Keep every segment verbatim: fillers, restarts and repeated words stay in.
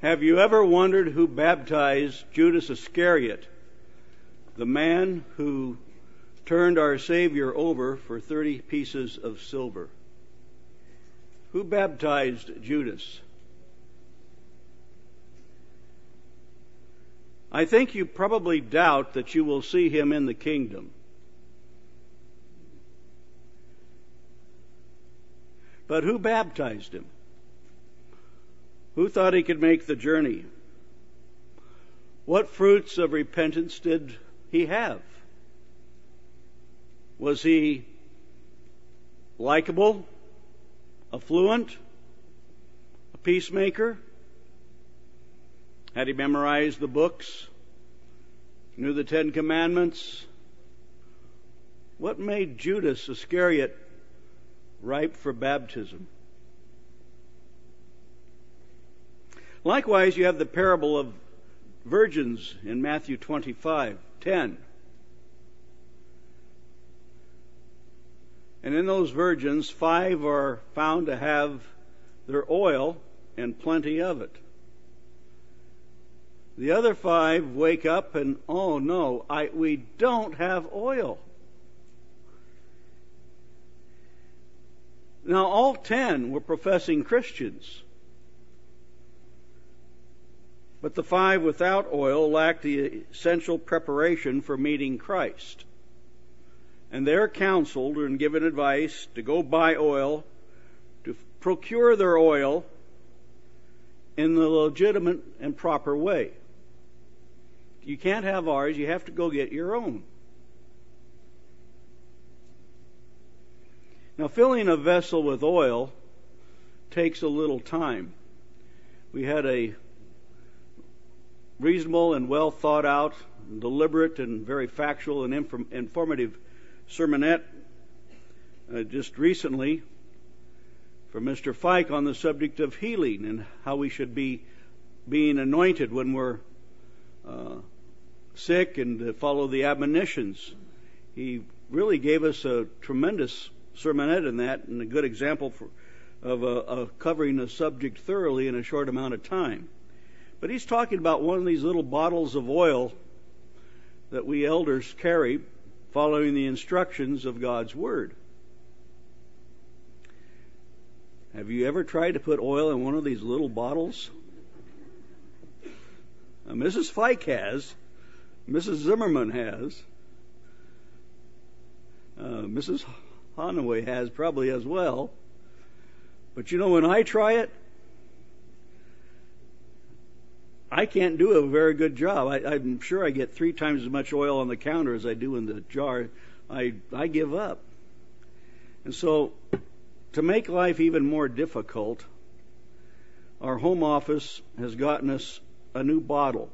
Have you ever wondered who baptized Judas Iscariot, the man who turned our Savior over for thirty pieces of silver? Who baptized Judas? I think you probably doubt that you will see him in the kingdom. But who baptized him? Who thought he could make the journey? What fruits of repentance did he have? Was he likable, affluent, a peacemaker? Had he memorized the books? Knew the Ten Commandments? What made Judas Iscariot ripe for baptism? Likewise, you have the parable of virgins in Matthew twenty-five ten. And in those virgins, five are found to have their oil and plenty of it. The other five wake up and, oh no, I, we don't have oil. Now, all ten were professing Christians. But the five without oil lacked the essential preparation for meeting Christ. And they're counseled and given advice to go buy oil, to procure their oil in the legitimate and proper way. You can't have ours, you have to go get your own. Now, filling a vessel with oil takes a little time. We had a reasonable and well thought out, deliberate and very factual and inform- informative sermonette uh, just recently from Mister Fike on the subject of healing and how we should be being anointed when we're uh, sick and uh, follow the admonitions. He really gave us a tremendous sermonette in that and a good example for, of, uh, of covering the subject thoroughly in a short amount of time. But he's talking about one of these little bottles of oil that we elders carry following the instructions of God's Word. Have you ever tried to put oil in one of these little bottles? Now, Missus Fike has. Missus Zimmerman has. Uh, Missus Hanaway has probably as well. But you know, when I try it, I can't do a very good job. I, I'm sure I get three times as much oil on the counter as I do in the jar. I, I give up. And so, to make life even more difficult, our home office has gotten us a new bottle.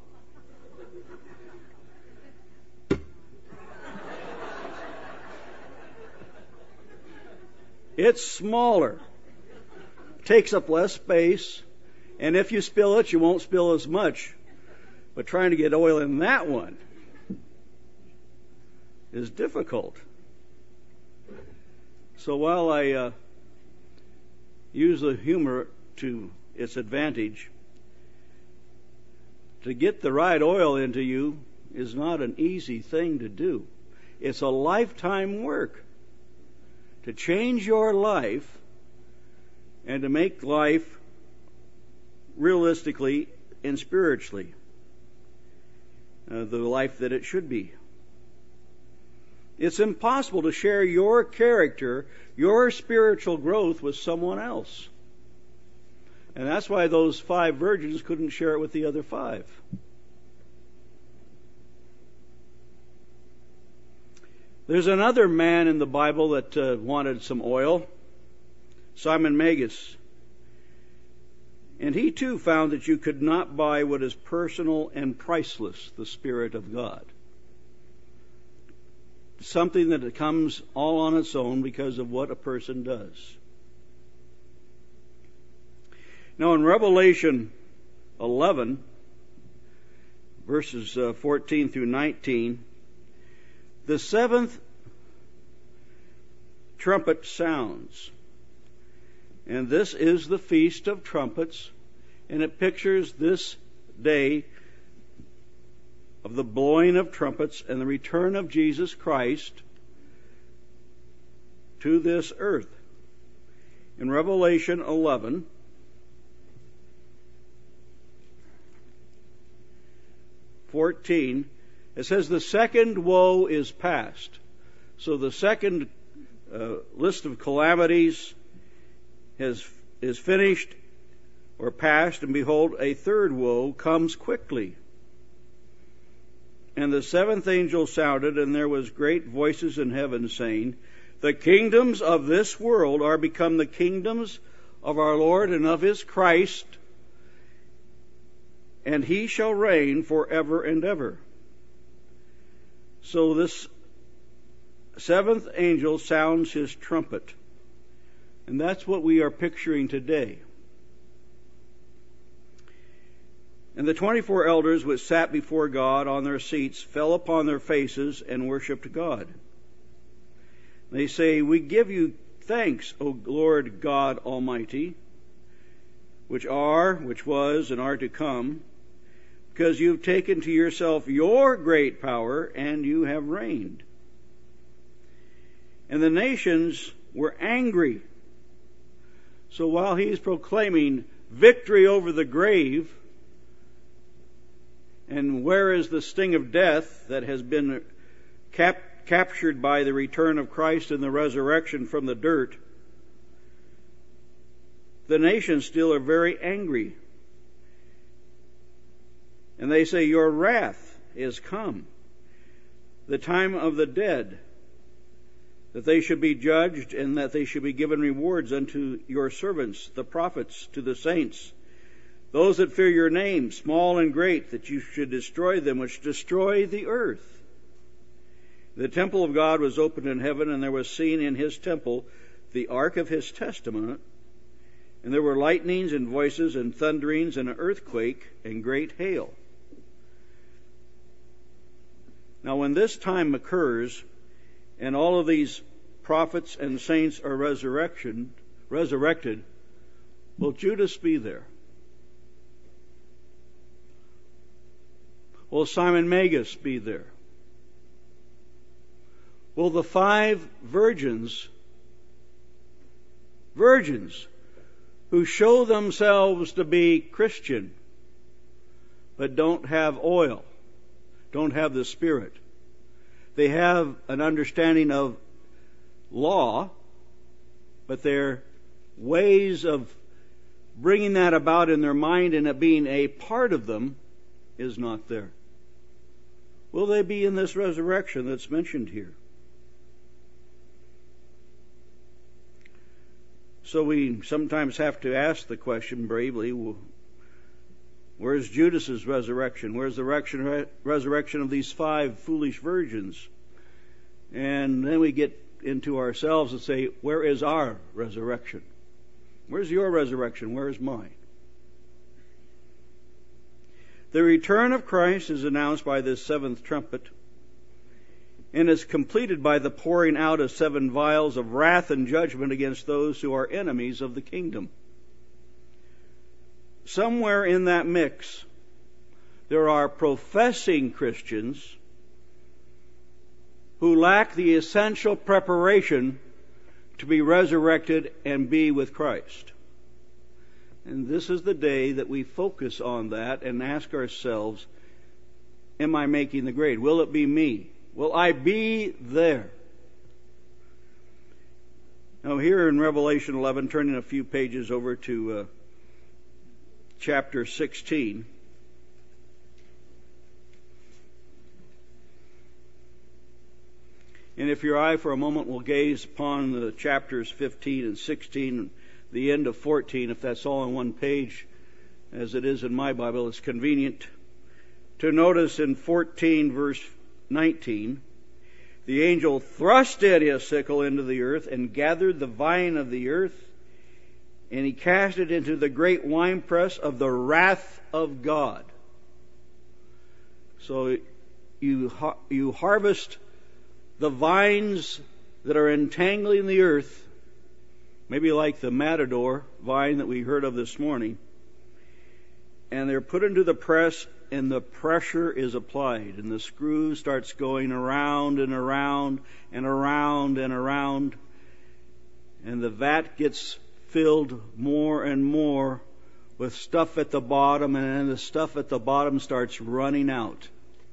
It's smaller, takes up less space, and if you spill it, you won't spill as much. But trying to get oil in that one is difficult. So while I uh, use the humor to its advantage, to get the right oil into you is not an easy thing to do. It's a lifetime work to change your life and to make life realistically and spiritually uh, the life that it should be. It's impossible to share your character, your spiritual growth with someone else. And that's why those five virgins couldn't share it with the other five. There's another man in the Bible that uh, wanted some oil, Simon Magus. And he too found that you could not buy what is personal and priceless, the Spirit of God. Something that comes all on its own because of what a person does. Now in Revelation eleven, verses uh, fourteen through nineteen, the seventh trumpet sounds. And this is the Feast of Trumpets, And it pictures this day of the blowing of trumpets and the return of Jesus Christ to this earth. In Revelation eleven, fourteen, it says the second woe is past. So the second uh, list of calamities has is finished or past, and behold, a third woe comes quickly. And the seventh angel sounded, and there was great voices in heaven saying, the kingdoms of this world are become the kingdoms of our Lord and of his Christ, and he shall reign forever and ever. So this seventh angel sounds his trumpet. And that's what we are picturing today. And the twenty-four elders which sat before God on their seats fell upon their faces and worshipped God. They say, we give you thanks, O Lord God Almighty, which are, which was, and are to come, because you've taken to yourself your great power, and you have reigned. And the nations were angry. So while he's proclaiming victory over the grave, and where is the sting of death that has been cap- captured by the return of Christ and the resurrection from the dirt, the nations still are very angry. And they say, your wrath is come, the time of the dead, that they should be judged, and that they should be given rewards unto your servants, the prophets, to the saints, those that fear your name, small and great, that you should destroy them which destroy the earth. The temple of God was opened in heaven, and there was seen in his temple the ark of his testament, and there were lightnings and voices and thunderings and an earthquake and great hail. Now when this time occurs, and all of these prophets and saints are resurrection, resurrected, will Judas be there? Will Simon Magus be there? Will the five virgins, virgins who show themselves to be Christian, but don't have oil, don't have the Spirit, they have an understanding of law, but their ways of bringing that about in their mind and it being a part of them is not there. Will they be in this resurrection that's mentioned here? So we sometimes have to ask the question bravely, where's Judas's resurrection? Where's the re- resurrection of these five foolish virgins? And then we get into ourselves and say, where is our resurrection? Where's your resurrection? Where is mine? The return of Christ is announced by this seventh trumpet and is completed by the pouring out of seven vials of wrath and judgment against those who are enemies of the kingdom. Somewhere in that mix, there are professing Christians who lack the essential preparation to be resurrected and be with Christ. And this is the day that we focus on that and ask ourselves, am I making the grade? Will it be me? Will I be there? Now here in Revelation eleven, turning a few pages over to uh, chapter sixteen. And if your eye for a moment will gaze upon the chapters fifteen and sixteen, the end of fourteen, if that's all on one page, as it is in my Bible, it's convenient to notice in fourteen verse nineteen, the angel thrust in his sickle into the earth and gathered the vine of the earth, and he cast it into the great winepress of the wrath of God. So you you harvest the vines that are entangling the earth, maybe like the matador vine that we heard of this morning, and they're put into the press, and the pressure is applied, and the screw starts going around and around and around and around, and the vat gets filled more and more with stuff at the bottom, and then the stuff at the bottom starts running out.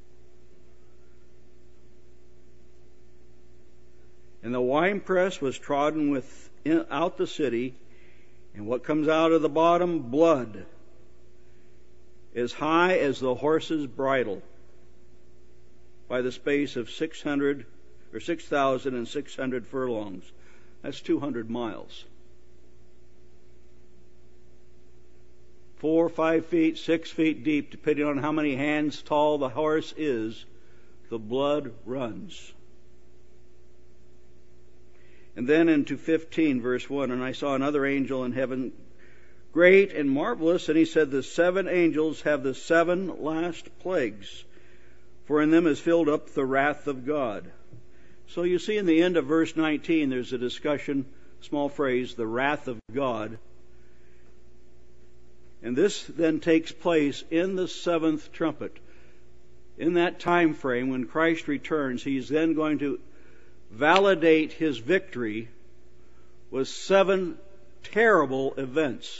And the winepress was trodden without the city, and what comes out of the bottom? Blood, as high as the horse's bridle, by the space of six hundred or six thousand and six hundred furlongs. That's two hundred miles. Four, five feet, six feet deep, depending on how many hands tall the horse is, the blood runs. And then into fifteen, verse one, and I saw another angel in heaven, great and marvelous, and he said, the seven angels have the seven last plagues, for in them is filled up the wrath of God. So you see in the end of verse nineteen, there's a discussion, small phrase, the wrath of God. And this then takes place in the seventh trumpet. In that time frame, when Christ returns, he's then going to validate his victory with seven terrible events.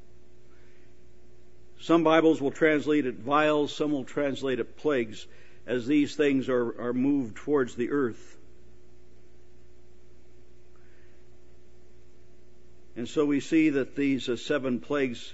Some Bibles will translate it vials, some will translate it plagues, as these things are, are moved towards the earth. And so we see that these uh, seven plagues,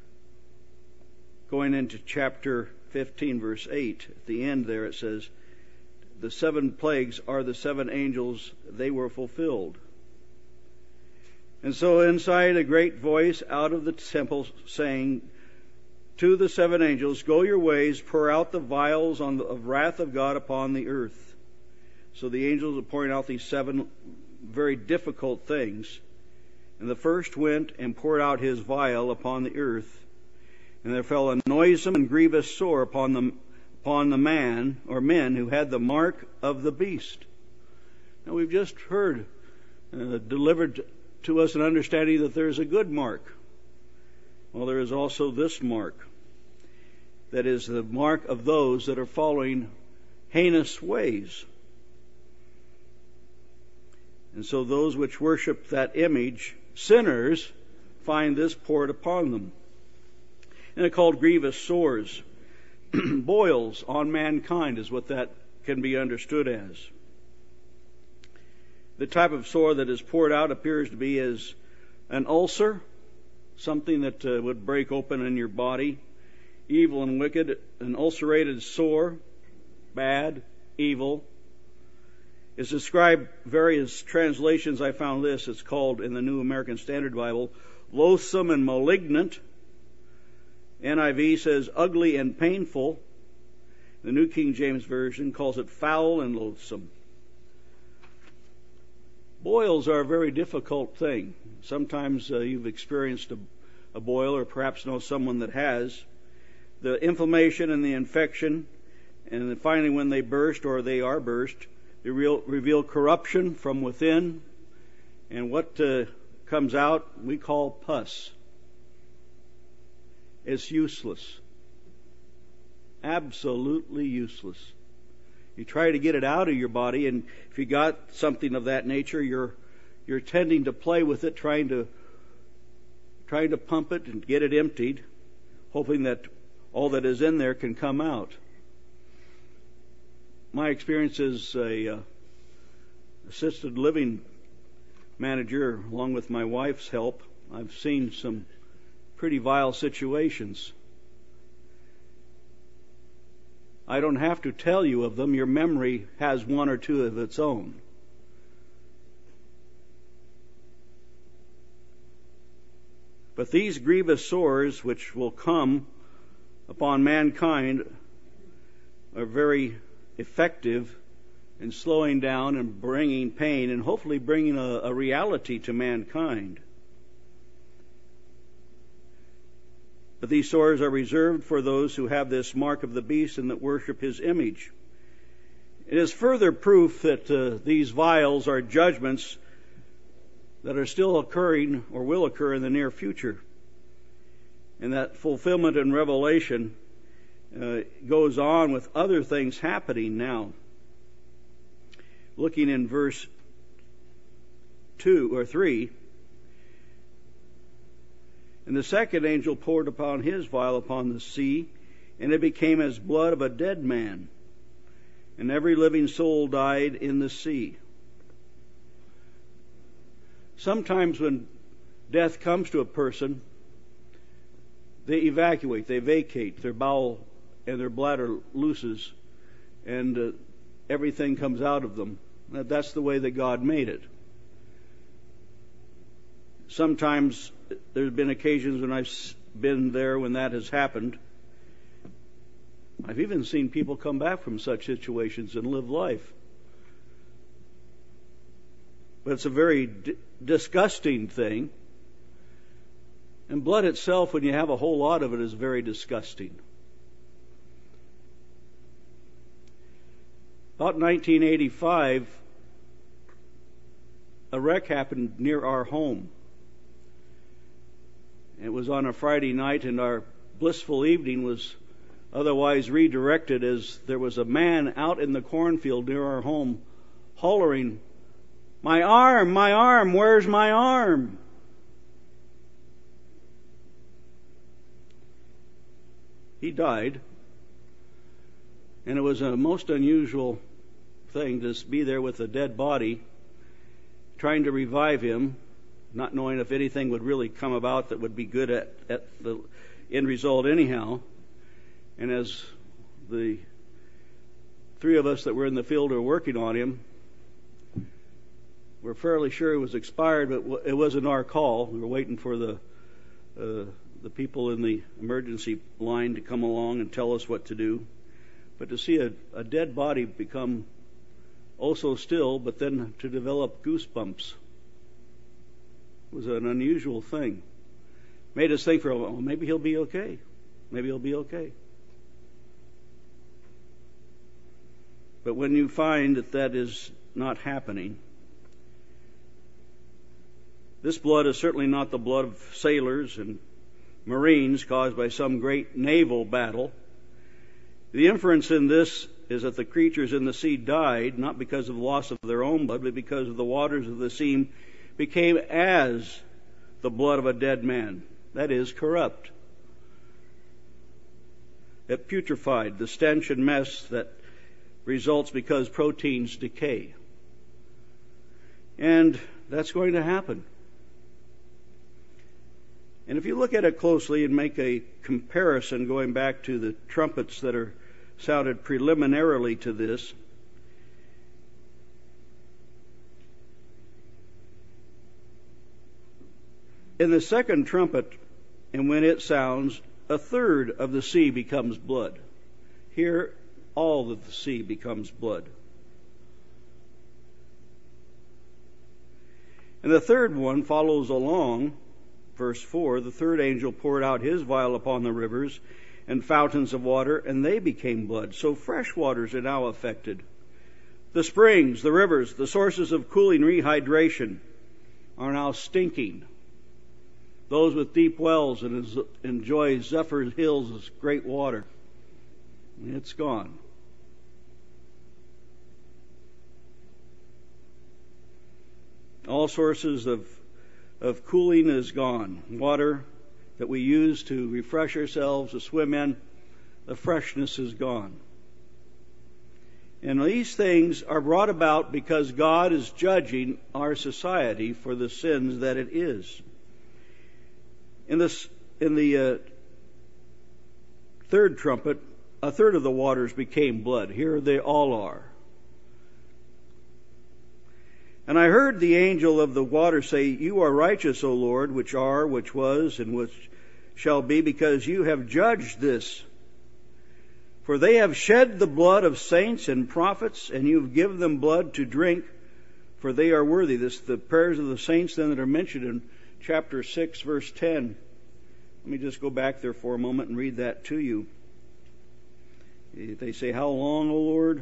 going into chapter fifteen, verse eight, at the end there it says, the seven plagues are the seven angels, they were fulfilled. And so inside a great voice out of the temple saying to the seven angels, go your ways, pour out the vials on the, of wrath of God upon the earth. So the angels are pouring out these seven very difficult things. And the first went and poured out his vial upon the earth. And there fell a noisome and grievous sore upon the, upon the man or men who had the mark of the beast. Now we've just heard uh, delivered to us an understanding that there's a good mark. Well, there is also this mark. That is the mark of those that are following heinous ways. And so those which worship that image, sinners, find this poured upon them. And they're called grievous sores. Boils on mankind is what that can be understood as. The type of sore that is poured out appears to be as an ulcer, something that uh, would break open in your body. Evil and wicked, an ulcerated sore, bad, evil. It's described, various translations I found this, it's called in the New American Standard Bible, loathsome and malignant. N I V says ugly and painful. The New King James Version calls it foul and loathsome. Boils are a very difficult thing. Sometimes uh, you've experienced a, a boil, or perhaps know someone that has. The inflammation and the infection, and then finally when they burst, or they are burst, they real, reveal corruption from within, and what uh, comes out we call pus. It's useless. Absolutely useless. You try to get it out of your body, and if you got something of that nature, you're you're tending to play with it, trying to trying to pump it and get it emptied, hoping that all that is in there can come out. My experience as a uh, assisted living manager, along with my wife's help, I've seen some pretty vile situations. I don't have to tell you of them. Your memory has one or two of its own. But these grievous sores which will come upon mankind are very effective in slowing down and bringing pain, and hopefully bringing a, a reality to mankind. But these sores are reserved for those who have this mark of the beast and that worship his image. It is further proof that uh, these vials are judgments that are still occurring or will occur in the near future. And that fulfillment in Revelation uh, goes on with other things happening now. Looking in verse two or three, and the second angel poured upon his vial upon the sea, and it became as blood of a dead man, and every living soul died in the sea. Sometimes when death comes to a person, they evacuate, they vacate, their bowel and their bladder looses, and uh, everything comes out of them. That's the way that God made it. Sometimes there's been occasions when I've been there when that has happened. I've even seen people come back from such situations and live life. But it's a very d- disgusting thing. And blood itself, when you have a whole lot of it, is very disgusting. About nineteen eighty-five, a wreck happened near our home. It was on a Friday night, and our blissful evening was otherwise redirected as there was a man out in the cornfield near our home hollering, "My arm, my arm, where's my arm?" He died, and it was a most unusual thing to be there with a dead body, trying to revive him, not knowing if anything would really come about that would be good at, at the end result anyhow. And as the three of us that were in the field were working on him, we're fairly sure he was expired, but it wasn't our call. We were waiting for the uh, the people in the emergency line to come along and tell us what to do. But to see a, a dead body become oh so still, but then to develop goosebumps was an unusual thing. Made us think for a while, well, maybe he'll be okay. Maybe he'll be okay. But when you find that that is not happening, this blood is certainly not the blood of sailors and Marines caused by some great naval battle. The inference in this is that the creatures in the sea died not because of the loss of their own blood, but because of the waters of the sea became as the blood of a dead man. That is, corrupt. It putrefied, the stench and mess that results because proteins decay. And that's going to happen. And if you look at it closely and make a comparison going back to the trumpets that are sounded preliminarily to this, in the second trumpet, and when it sounds, a third of the sea becomes blood. Here, all of the sea becomes blood. And the third one follows along. Verse four, the third angel poured out his vial upon the rivers and fountains of water, and they became blood. So fresh waters are now affected. The springs, the rivers, the sources of cooling rehydration are now stinking. Those with deep wells and enjoy Zephyr Hills' great water, it's gone. All sources of of cooling is gone. Water that we use to refresh ourselves, to swim in, the freshness is gone. And these things are brought about because God is judging our society for the sins that it is. In this, in the uh, third trumpet, a third of the waters became blood. Here they all are. And I heard the angel of the water say, "You are righteous, O Lord, which are, which was, and which shall be, because you have judged this. For they have shed the blood of saints and prophets, and you have given them blood to drink, for they are worthy." This the prayers of the saints then that are mentioned in chapter six, verse ten. Let me just go back there for a moment and read that to you. They say, "How long, O Lord?"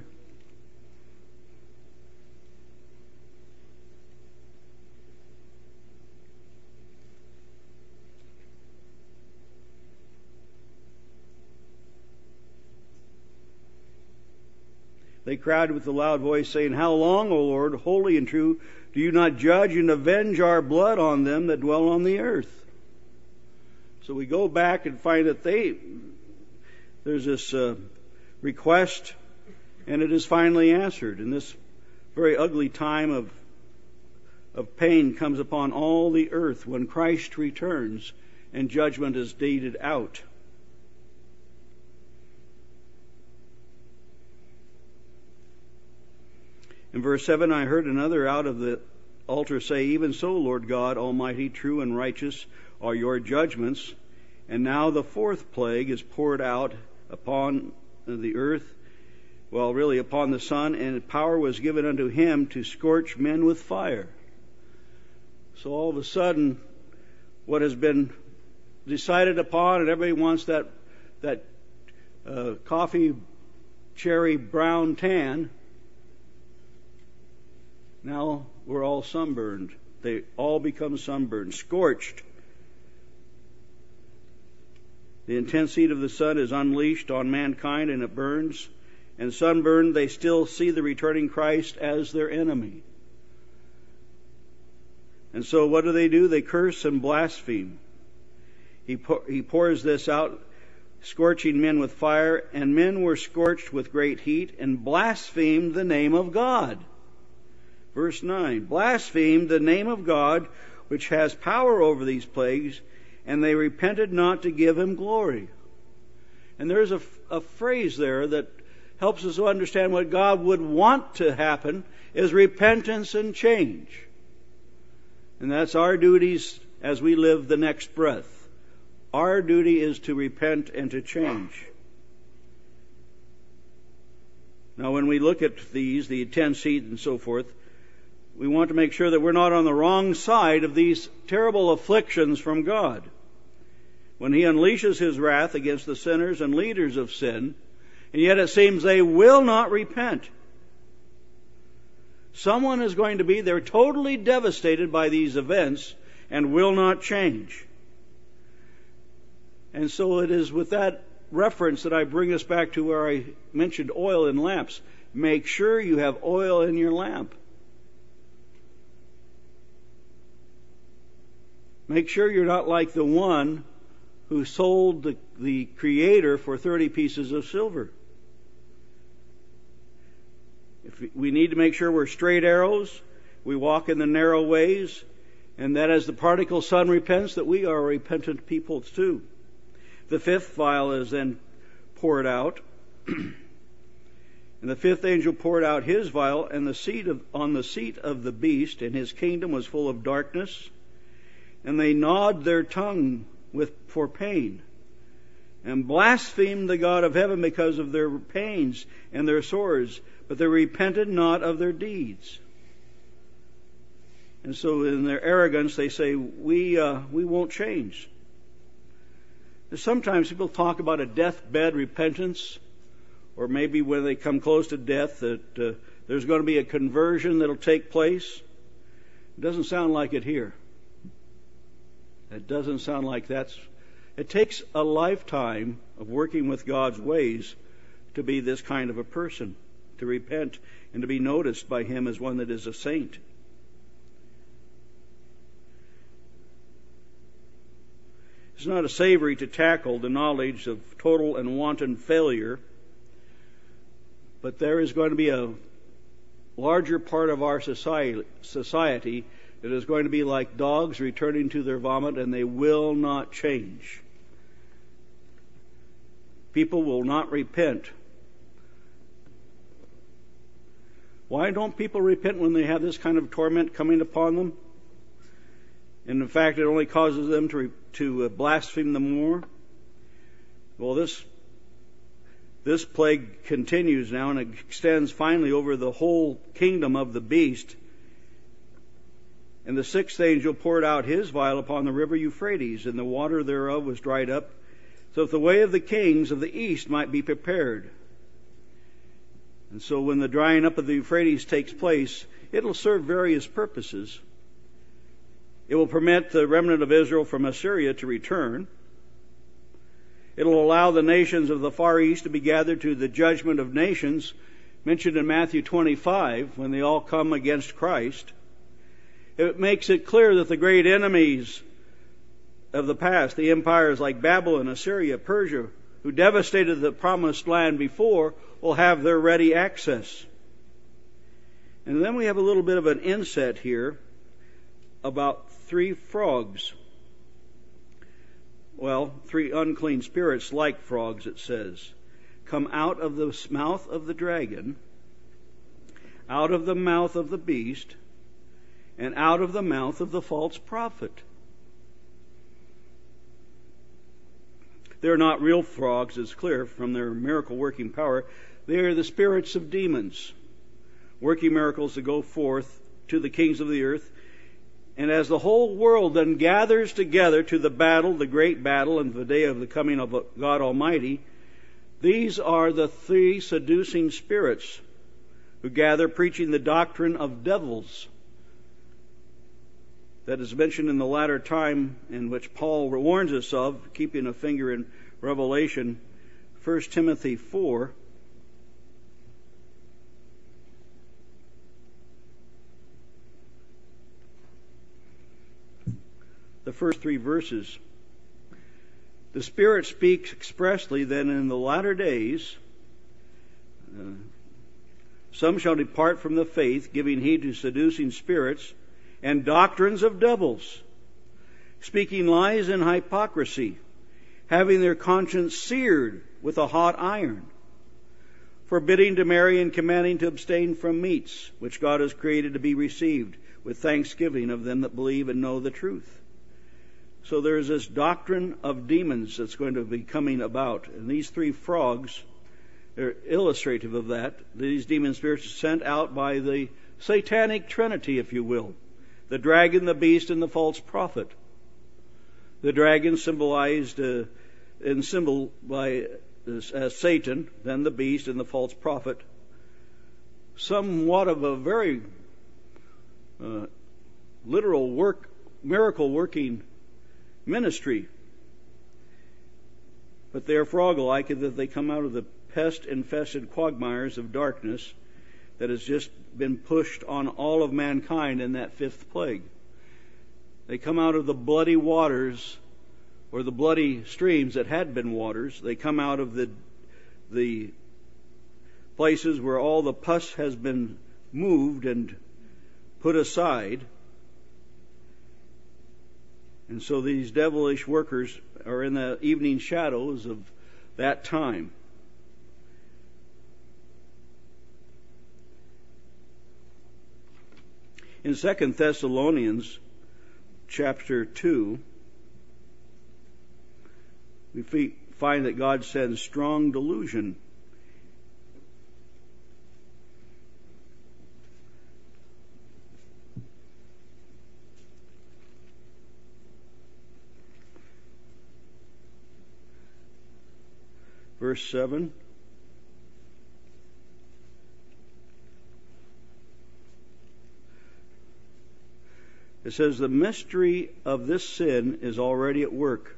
They cried with a loud voice, saying, How long, O Lord, holy and true, do you not judge and avenge our blood on them that dwell on the earth? So we go back and find that they there's this uh, request, and it is finally answered. And this very ugly time of of pain comes upon all the earth when Christ returns and judgment is deted out. In verse seven, I heard another out of the altar say, Even so, Lord God, Almighty, true and righteous are your judgments. And now the fourth plague is poured out upon the earth, well, really upon the sun, and power was given unto him to scorch men with fire. So all of a sudden, what has been decided upon, and everybody wants that that uh, coffee cherry brown tan. Now we're all sunburned. They all become sunburned, scorched. The intense heat of the sun is unleashed on mankind, and it burns. And sunburned, they still see the returning Christ as their enemy. And so what do they do? They curse and blaspheme. He, pour, he pours this out, scorching men with fire, and men were scorched with great heat and blasphemed the name of God. Verse nine, blasphemed the name of God, which has power over these plagues, and they repented not to give him glory. And there's a, a phrase there that helps us to understand what God would want to happen is repentance and change. And that's our duties as we live the next breath. Our duty is to repent and to change. Now, when we look at these, the intense heat and so forth, we want to make sure that we're not on the wrong side of these terrible afflictions from God. When he unleashes his wrath against the sinners and leaders of sin, and yet it seems they will not repent. Someone is going to be there totally devastated by these events and will not change. And so it is with that reference that I bring us back to where I mentioned oil in lamps. Make sure you have oil in your lamp. Make sure you're not like the one who sold the, the Creator for thirty pieces of silver. If we need to make sure we're straight arrows, we walk in the narrow ways, and that as the prodigal son repents, that we are repentant people too. The fifth vial is then poured out, and the fifth angel poured out his vial, and the seat of, on the seat of the beast, and his kingdom was full of darkness, and they gnawed their tongue with for pain, and blasphemed the God of heaven because of their pains and their sores, but they repented not of their deeds. And so in their arrogance they say, we uh, we won't change. Sometimes people talk about a deathbed repentance, or maybe when they come close to death that uh, there's going to be a conversion that'll take place. It doesn't sound like it here. It doesn't sound like that's... It takes a lifetime of working with God's ways to be this kind of a person, to repent and to be noticed by him as one that is a saint. It's not a savory to tackle the knowledge of total and wanton failure, but there is going to be a larger part of our society, society that is going to be like dogs returning to their vomit, and they will not change. People will not repent. Why don't people repent when they have this kind of torment coming upon them? And in fact, it only causes them to to blaspheme them more. Well, this this plague continues now, and it extends finally over the whole kingdom of the beast. And the sixth angel poured out his vial upon the river Euphrates, and the water thereof was dried up, so that the way of the kings of the east might be prepared. And so when the drying up of the Euphrates takes place, it'll serve various purposes. It will permit the remnant of Israel from Assyria to return. It'll allow the nations of the Far East to be gathered to the judgment of nations, mentioned in Matthew twenty-five, when they all come against Christ, it makes it clear that the great enemies of the past, the empires like Babylon, Assyria, Persia, who devastated the promised land before, will have their ready access. And then we have a little bit of an inset here about three frogs. Well, three unclean spirits like frogs, it says, come out of the mouth of the dragon, out of the mouth of the beast, and out of the mouth of the false prophet. They're not real frogs, it's clear from their miracle-working power. They are the spirits of demons, working miracles to go forth to the kings of the earth. And as the whole world then gathers together to the battle, the great battle, and the day of the coming of God Almighty, these are the three seducing spirits who gather preaching the doctrine of devils that is mentioned in the latter time, in which Paul warns us of, keeping a finger in Revelation, First Timothy four. The first three verses. The Spirit speaks expressly that in the latter days uh, some shall depart from the faith, giving heed to seducing spirits and doctrines of devils, speaking lies and hypocrisy, having their conscience seared with a hot iron, forbidding to marry and commanding to abstain from meats, which God has created to be received with thanksgiving of them that believe and know the truth. So there's this doctrine of demons that's going to be coming about. And these three frogs are illustrative of that. These demon spirits are sent out by the satanic trinity, if you will. The dragon, the beast, and the false prophet. The dragon symbolized uh, in symbol by uh, Satan, then the beast and the false prophet. Somewhat of a very uh, literal work, miracle working ministry. But they are frog-like in that they come out of the pest-infested quagmires of darkness that has just been pushed on all of mankind in that fifth plague. They come out of the bloody waters, or the bloody streams that had been waters. They come out of the the places where all the pus has been moved and put aside. And so these devilish workers are in the evening shadows of that time. In Second Thessalonians chapter two, we find that God sends strong delusion. Verse seven. It says, the mystery of this sin is already at work.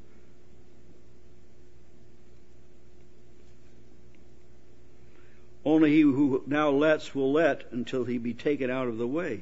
Only he who now lets will let until he be taken out of the way.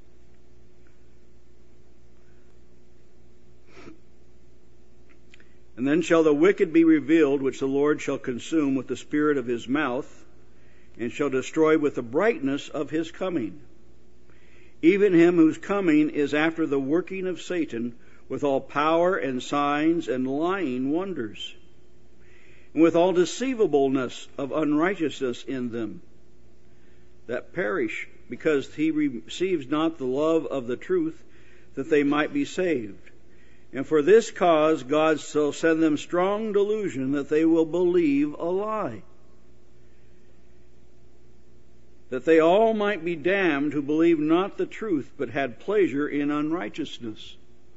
And then shall the wicked be revealed, which the Lord shall consume with the spirit of his mouth, and shall destroy with the brightness of his coming. Even him whose coming is after the working of Satan, with all power and signs and lying wonders, and with all deceivableness of unrighteousness in them, that perish, because he receives not the love of the truth, that they might be saved. And for this cause God shall send them strong delusion, that they will believe a lie, that they all might be damned who believed not the truth, but had pleasure in unrighteousness.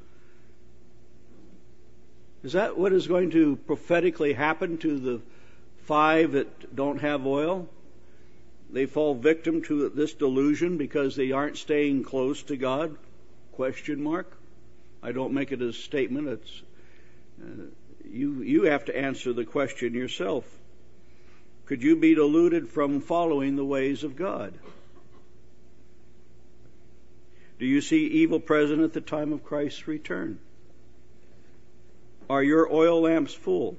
Is that what is going to prophetically happen to the five that don't have oil? They fall victim to this delusion because they aren't staying close to God? Question mark. I don't make it a statement. It's uh, you. You have to answer the question yourself. could you be deluded from following the ways of God? Do you see evil present at the time of Christ's return? Are your oil lamps full?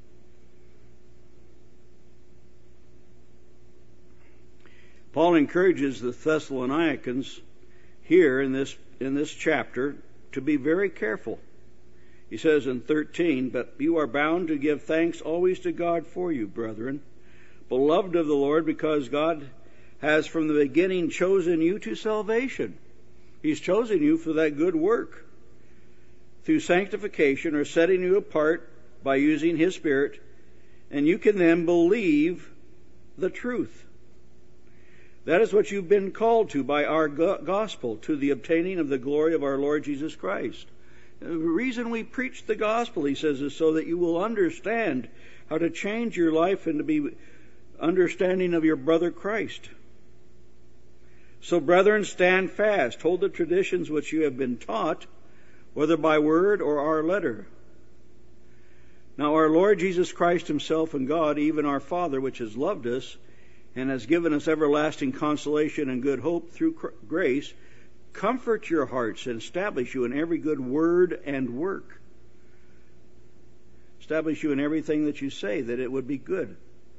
Paul encourages the Thessalonians here in this in this chapter to be very careful. He says in thirteen, "But you are bound to give thanks always to God for you, brethren, beloved of the Lord, because God has from the beginning chosen you to salvation." He's chosen you for that good work through sanctification, or setting you apart by using His Spirit, and you can then believe the truth. That is what you've been called to by our gospel, to the obtaining of the glory of our Lord Jesus Christ. The reason we preach the gospel, he says, is so that you will understand how to change your life and to be understanding of your brother Christ. So, brethren, stand fast. Hold the traditions which you have been taught, whether by word or our letter. Now our Lord Jesus Christ himself and God, even our Father, which has loved us and has given us everlasting consolation and good hope through grace, comfort your hearts and establish you in every good word and work. Establish you in everything that you say, that it would be good.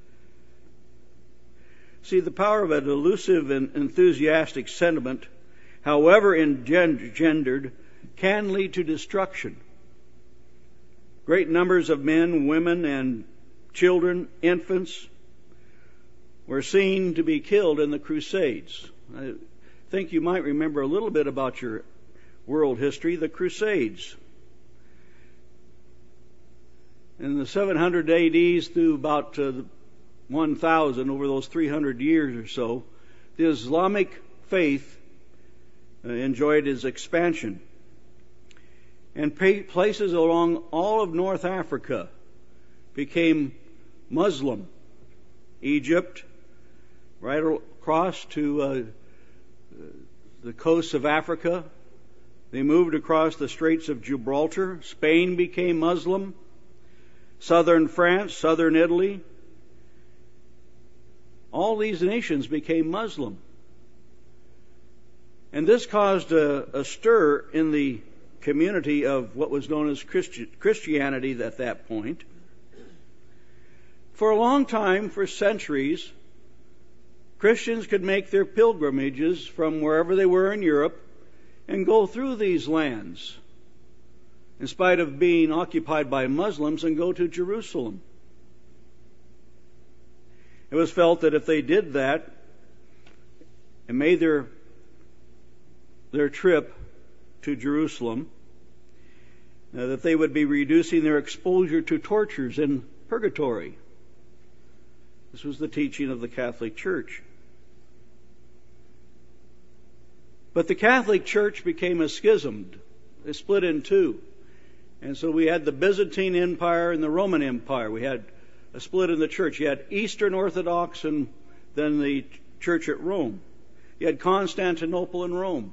See, the power of a delusive and enthusiastic sentiment, however engendered, can lead to destruction. Great numbers of men, women, and children, infants, were seen to be killed in the Crusades. I think you might remember a little bit about your world history, the Crusades. In the seven hundred A Ds through about uh, one thousand, over those three hundred years or so, the Islamic faith uh, enjoyed its expansion. And places along all of North Africa became Muslim. Egypt, right across to uh, the coasts of Africa. They moved across the Straits of Gibraltar. Spain became Muslim. Southern France, southern Italy. All these nations became Muslim. And this caused a, a stir in the community of what was known as Christi- Christianity at that point. For a long time, for centuries, Christians could make their pilgrimages from wherever they were in Europe and go through these lands, in spite of being occupied by Muslims, and go to Jerusalem. It was felt that if they did that and made their their trip to Jerusalem, uh, that they would be reducing their exposure to tortures in purgatory. This was the teaching of the Catholic Church. But the Catholic Church became a schism. It split in two. And so we had the Byzantine Empire and the Roman Empire. We had a split in the church. You had Eastern Orthodox and then the church at Rome. You had Constantinople and Rome.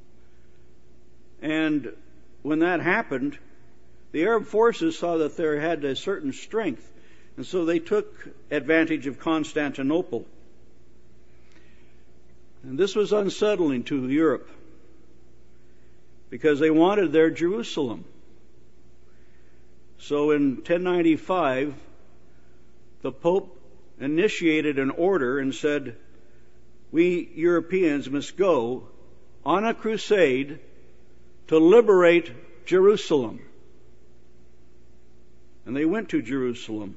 And when that happened, the Arab forces saw that they had a certain strength. And so they took advantage of Constantinople. And this was unsettling to Europe, because they wanted their Jerusalem. So in ten ninety-five, the Pope initiated an order and said, we Europeans must go on a crusade to liberate Jerusalem. And they went to Jerusalem,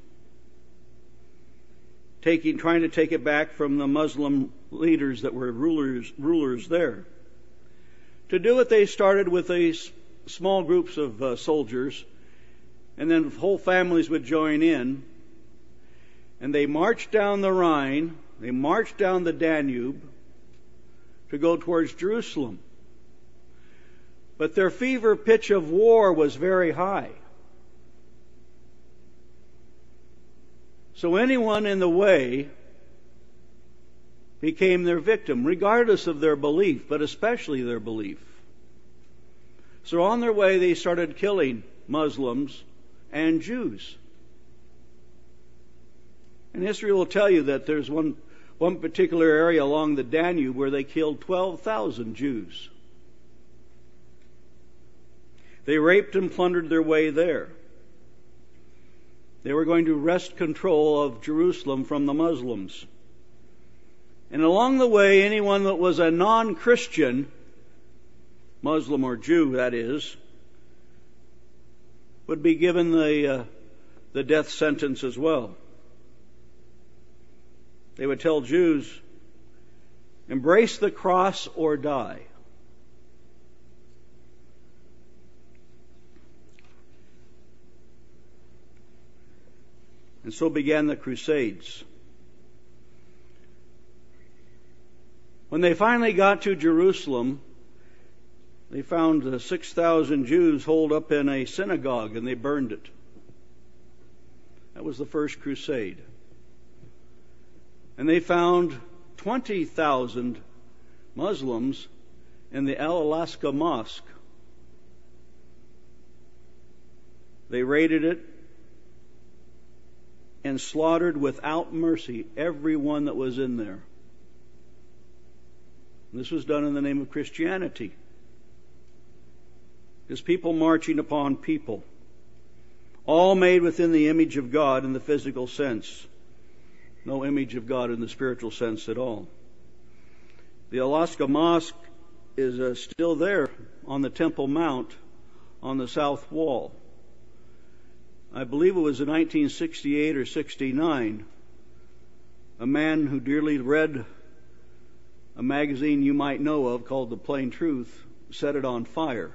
taking, trying to take it back from the Muslim leaders that were rulers, rulers there. To do it, they started with a small groups of uh, soldiers, and then whole families would join in, and they marched down the Rhine, they marched down the Danube to go towards Jerusalem. But their fever pitch of war was very high. So anyone in the way became their victim, regardless of their belief, but especially their belief. So on their way, they started killing Muslims and Jews. And history will tell you that there's one, one particular area along the Danube where they killed twelve thousand Jews. They raped and plundered their way there. They were going to wrest control of Jerusalem from the Muslims. And along the way, anyone that was a non-Christian, Muslim or Jew, that is, would be given the, uh, the death sentence as well. They would tell Jews, embrace the cross or die. And so began the Crusades. When they finally got to Jerusalem, they found uh, six thousand Jews holed up in a synagogue, and they burned it. That was the first crusade. And they found twenty thousand Muslims in the Al-Aqsa Mosque. They raided it and slaughtered without mercy everyone that was in there. And this was done in the name of Christianity. It's people marching upon people, all made within the image of God in the physical sense. No image of God in the spiritual sense at all. The Al-Aqsa Mosque is uh, still there on the Temple Mount on the south wall. I believe it was in nineteen sixty-eight or sixty-nine, a man who dearly read a magazine you might know of called The Plain Truth set it on fire.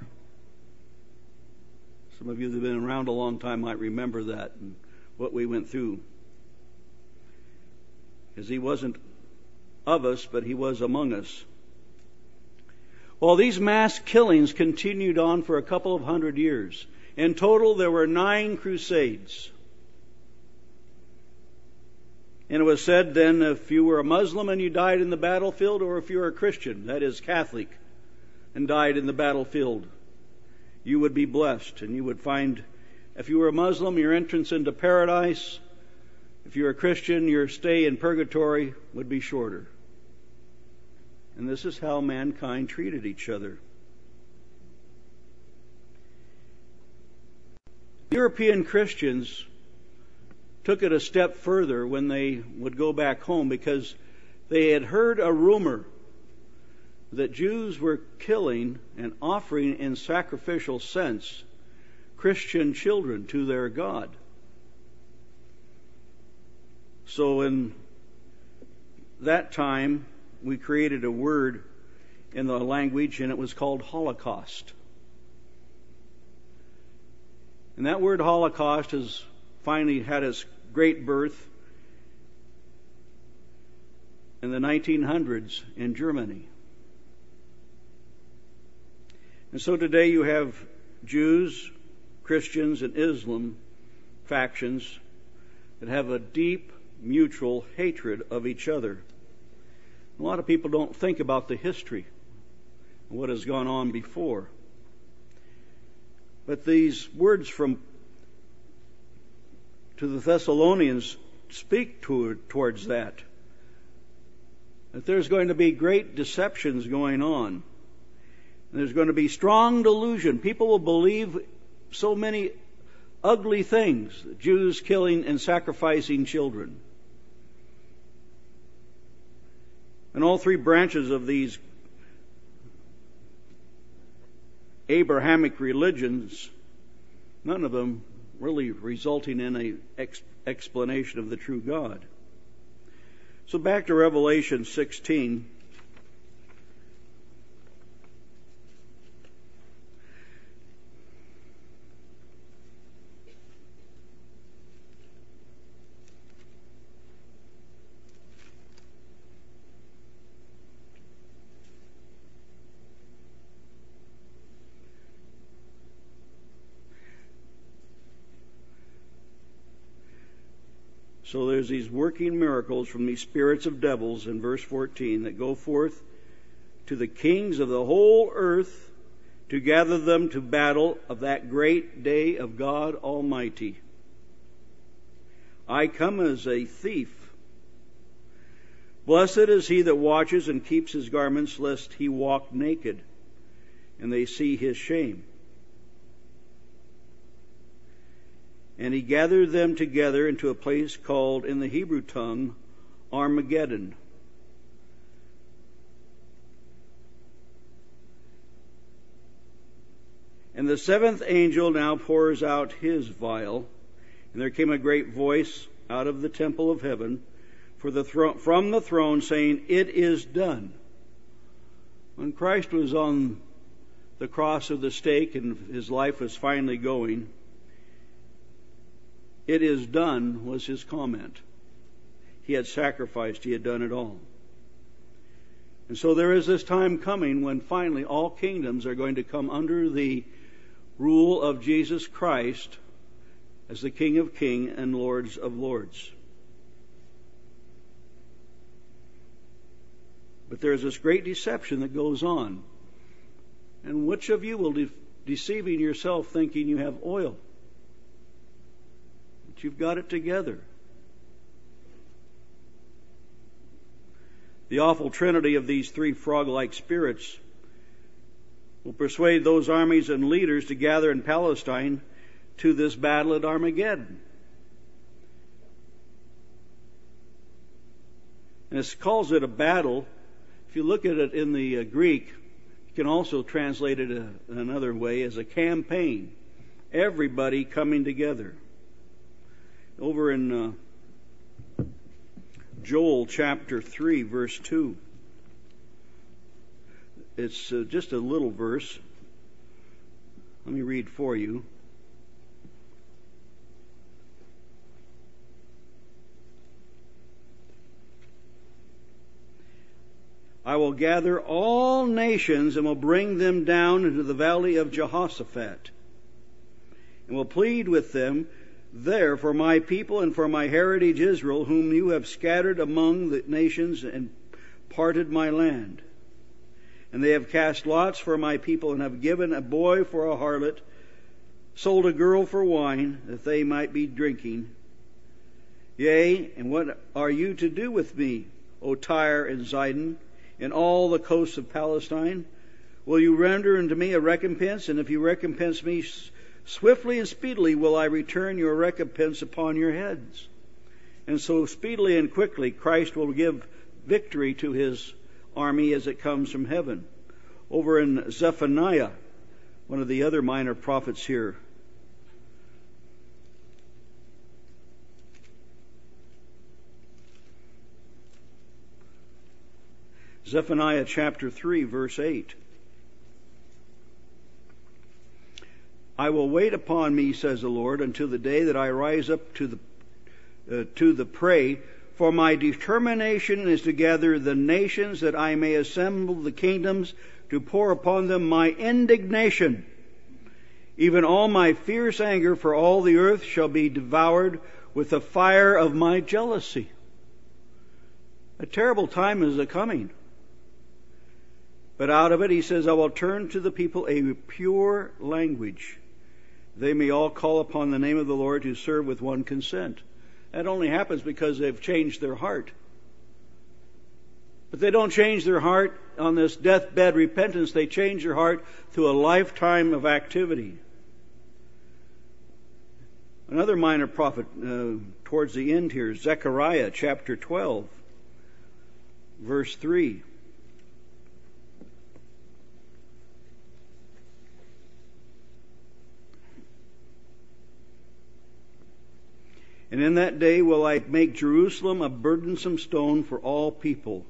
Some of you that have been around a long time might remember that and what we went through. Because he wasn't of us, but he was among us. Well, these mass killings continued on for a couple of hundred years. In total, there were nine crusades. And it was said then, if you were a Muslim and you died in the battlefield, or if you were a Christian, that is Catholic, and died in the battlefield, you would be blessed, and you would find, if you were a Muslim, your entrance into paradise. If you were a Christian, your stay in purgatory would be shorter. And this is how mankind treated each other. European Christians took it a step further when they would go back home, because they had heard a rumor that Jews were killing and offering in sacrificial sense Christian children to their God. So in that time, we created a word in the language, and it was called Holocaust. And that word Holocaust has finally had its great birth in the nineteen hundreds in Germany. And so today you have Jews, Christians, and Islam factions that have a deep mutual hatred of each other. A lot of people don't think about the history and what has gone on before. But these words from to the Thessalonians speak to, towards that. That there's going to be great deceptions going on. There's going to be strong delusion. People will believe so many ugly things. Jews killing and sacrificing children. And all three branches of these Abrahamic religions, none of them really resulting in an ex- explanation of the true God. So back to Revelation sixteen. So there's these working miracles from these spirits of devils in verse fourteen that go forth to the kings of the whole earth to gather them to battle of that great day of God Almighty. I come as a thief. Blessed is he that watches and keeps his garments, lest he walk naked, and they see his shame. And he gathered them together into a place called, in the Hebrew tongue, Armageddon. And the seventh angel now pours out his vial, and there came a great voice out of the temple of heaven, for the thro- from the throne, saying, It is done. When Christ was on the cross of the stake and his life was finally going, it is done was his comment. He had sacrificed, he had done it all. And so there is this time coming when finally all kingdoms are going to come under the rule of Jesus Christ as the King of Kings and Lords of Lords. But there's this great deception that goes on. And which of you will be deceiving yourself thinking you have oil? That you've got it together. The awful trinity of these three frog-like spirits will persuade those armies and leaders to gather in Palestine to this battle at Armageddon. And it calls it a battle. If you look at it in the uh, Greek, you can also translate it uh, another way as a campaign. Everybody coming together. Over in uh, Joel chapter three, verse two. It's uh, just a little verse. Let me read for you. I will gather all nations and will bring them down into the valley of Jehoshaphat, and will plead with them there for my people and for my heritage Israel, whom you have scattered among the nations and parted my land. And they have cast lots for my people, and have given a boy for a harlot, sold a girl for wine, that they might be drinking. Yea, and what are you to do with me, O Tyre and Zidon, and all the coasts of Palestine? Will you render unto me a recompense? And if you recompense me swiftly and speedily, will I return your recompense upon your heads. And so speedily and quickly Christ will give victory to his army as it comes from heaven. Over in Zephaniah, one of the other minor prophets here, Zephaniah chapter three, verse eight. I will wait upon me, says the Lord, until the day that I rise up to the uh, to the prey. For my determination is to gather the nations, that I may assemble the kingdoms, to pour upon them my indignation. Even all my fierce anger for all the earth shall be devoured with the fire of my jealousy. A terrible time is a-coming. But out of it, he says, I will turn to the people a pure language. They may all call upon the name of the Lord, to serve with one consent. That only happens because they've changed their heart. But they don't change their heart on this deathbed repentance. They change their heart through a lifetime of activity. Another minor prophet uh, towards the end here, Zechariah chapter twelve, verse three. And in that day will I make Jerusalem a burdensome stone for all people.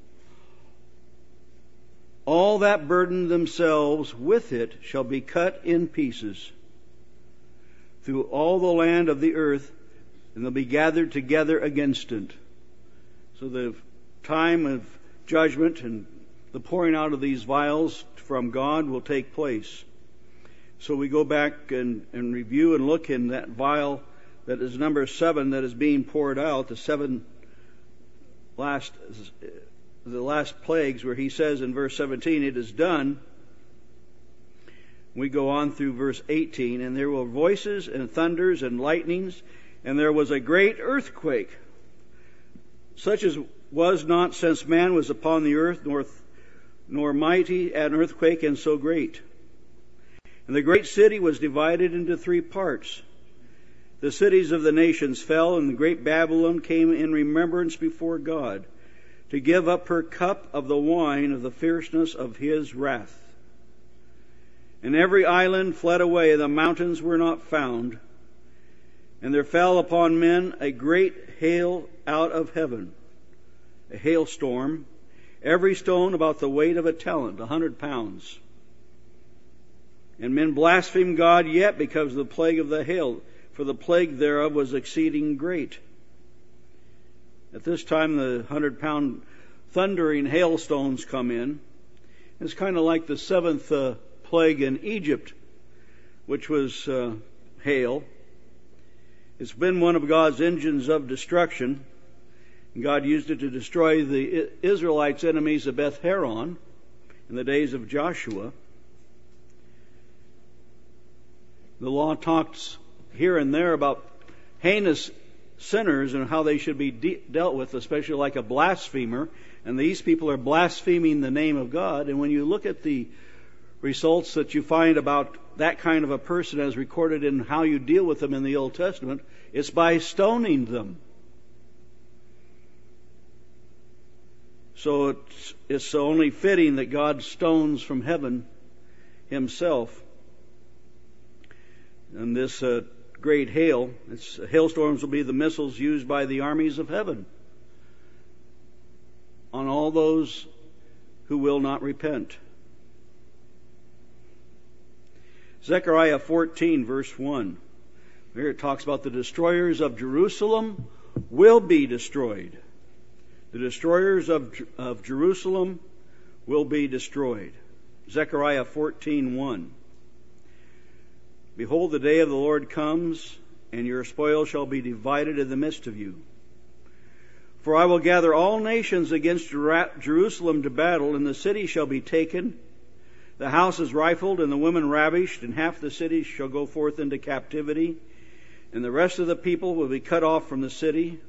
All that burden themselves with it shall be cut in pieces through all the land of the earth, and they'll be gathered together against it. So the time of judgment and the pouring out of these vials from God will take place. So we go back and, and review and look in that vial that is number seven that is being poured out, the seven last, the last plagues, where he says in verse seventeen, it is done. We go on through verse eighteen, and there will voices and thunders and lightnings And there was a great earthquake, such as was not since man was upon the earth, nor, nor mighty an earthquake and so great. And the great city was divided into three parts. The cities of the nations fell, and the great Babylon came in remembrance before God, to give up her cup of the wine of the fierceness of his wrath. And every island fled away, the mountains were not found. And there fell upon men a great hail out of heaven, a hailstorm, every stone about the weight of a talent, a hundred pounds. And men blasphemed God yet because of the plague of the hail, for the plague thereof was exceeding great. At this time the hundred-pound thundering hailstones come in. It's kind of like the seventh uh, plague in Egypt, which was uh, hail. It's been one of God's engines of destruction. God used it to destroy the Israelites' enemies of Beth Horon in the days of Joshua. The law talks here and there about heinous sinners and how they should be de- dealt with, especially like a blasphemer. And these people are blaspheming the name of God. And when you look at the results that you find about that kind of a person as recorded in how you deal with them in the Old Testament, it's by stoning them. So it's, it's only fitting that God stones from heaven himself. And this uh, great hail, it's, hailstorms will be the missiles used by the armies of heaven on all those who will not repent. Zechariah fourteen, verse one. Here it talks about the destroyers of Jerusalem will be destroyed. The destroyers of, of Jerusalem will be destroyed. Zechariah fourteen, one. Behold, the day of the Lord comes, and your spoil shall be divided in the midst of you. For I will gather all nations against Jerusalem to battle, and the city shall be taken, the houses rifled, and the women ravished, and half the city shall go forth into captivity, and the rest of the people will be cut off from the city.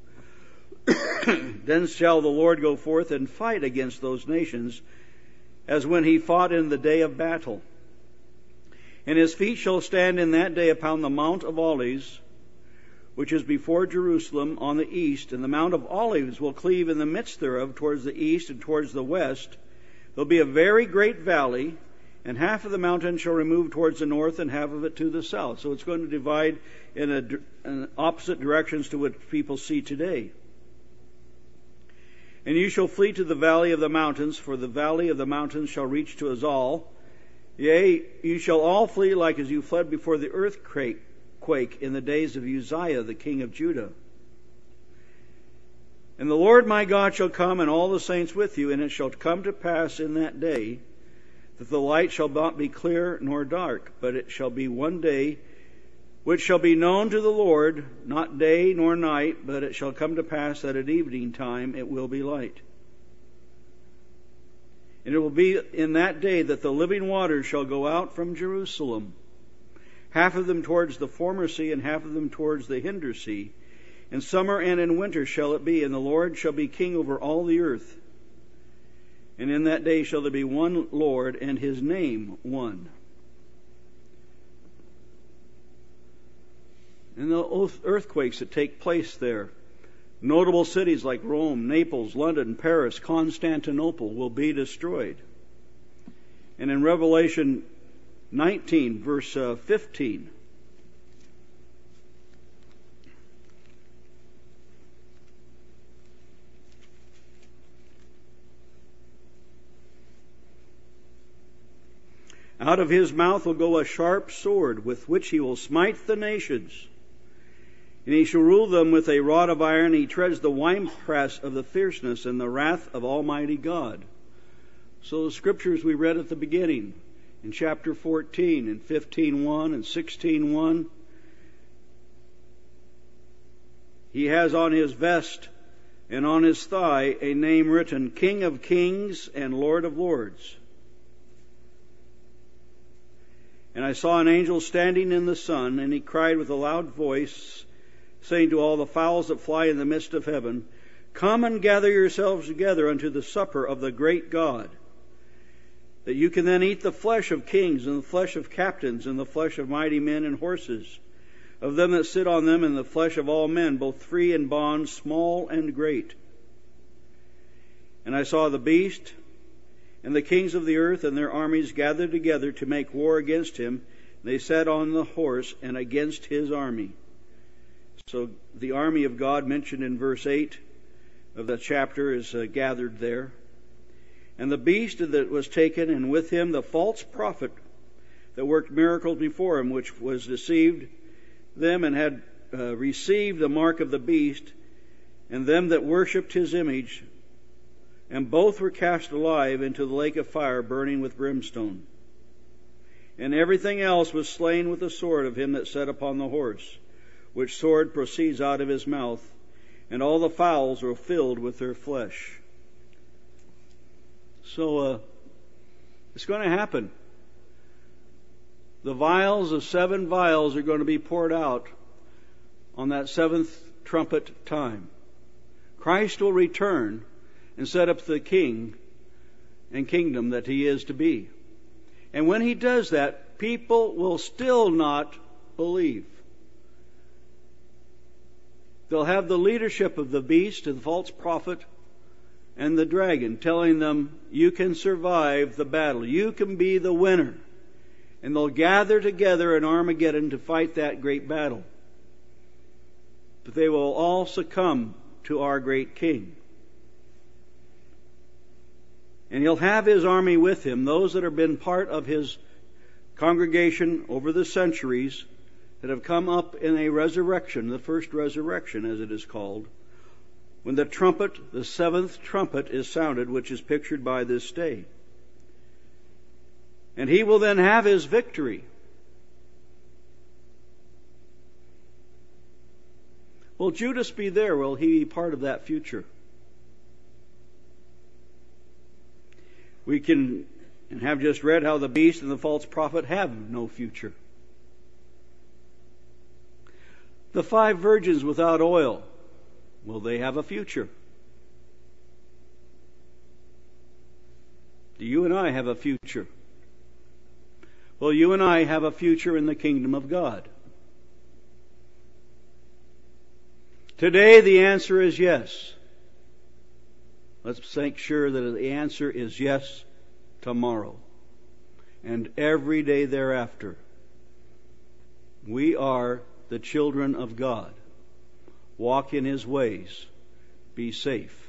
Then shall the Lord go forth and fight against those nations, as when he fought in the day of battle. And his feet shall stand in that day upon the Mount of Olives, which is before Jerusalem on the east, and the Mount of Olives will cleave in the midst thereof towards the east and towards the west. There'll be a very great valley, and half of the mountain shall remove towards the north and half of it to the south. So it's going to divide in, a, in opposite directions to what people see today. And you shall flee to the valley of the mountains, for the valley of the mountains shall reach to Azal. Yea, you shall all flee like as you fled before the earthquake in the days of Uzziah, the king of Judah. And the Lord my God shall come, and all the saints with you, and it shall come to pass in that day that the light shall not be clear nor dark, but it shall be one day which shall be known to the Lord, not day nor night, but it shall come to pass that at evening time it will be light. And it will be in that day that the living waters shall go out from Jerusalem, half of them towards the former sea, and half of them towards the hinder sea. In summer and in winter shall it be, and the Lord shall be king over all the earth. And in that day shall there be one Lord, and his name one. And the earthquakes that take place there, notable cities like Rome, Naples, London, Paris, Constantinople will be destroyed. And in Revelation nineteen, verse uh, fifteen, out of his mouth will go a sharp sword, with which he will smite the nations. And he shall rule them with a rod of iron. He treads the winepress of the fierceness and the wrath of Almighty God. So the scriptures we read at the beginning, in chapter fourteen, and fifteen one, and sixteen one, he has on his vest and on his thigh a name written, King of Kings and Lord of Lords. And I saw an angel standing in the sun, and he cried with a loud voice, saying to all the fowls that fly in the midst of heaven, Come and gather yourselves together unto the supper of the great God, that you can then eat the flesh of kings, and the flesh of captains, and the flesh of mighty men and horses, of them that sit on them, and the flesh of all men, both free and bond, small and great. And I saw the beast and the kings of the earth and their armies gathered together to make war against him. They sat on the horse and against his army. So the army of God mentioned in verse eight of the chapter is uh, gathered there. And the beast that was taken, and with him the false prophet that worked miracles before him, which was deceived them and had uh, received the mark of the beast, and them that worshipped his image, and both were cast alive into the lake of fire burning with brimstone. And everything else was slain with the sword of him that sat upon the horse, which sword proceeds out of his mouth, and all the fowls were filled with their flesh. So uh, it's going to happen. The vials of seven vials are going to be poured out on that seventh trumpet time. Christ will return and set up the king and kingdom that he is to be. And when he does that, people will still not believe. They'll have the leadership of the beast and the false prophet and the dragon telling them, you can survive the battle. You can be the winner. And they'll gather together in Armageddon to fight that great battle. But they will all succumb to our great king. And he'll have his army with him, those that have been part of his congregation over the centuries, that have come up in a resurrection, the first resurrection as it is called, when the trumpet, the seventh trumpet is sounded, which is pictured by this day. And he will then have his victory. Will Judas be there? Will he be part of that future? We can and have just read how the beast and the false prophet have no future. The five virgins without oil, will they have a future? Do you and I have a future? Well, you and I have a future in the kingdom of God. Today the answer is yes. Let's make sure that the answer is yes tomorrow and every day thereafter. We are the children of God. Walk in his ways. Be safe.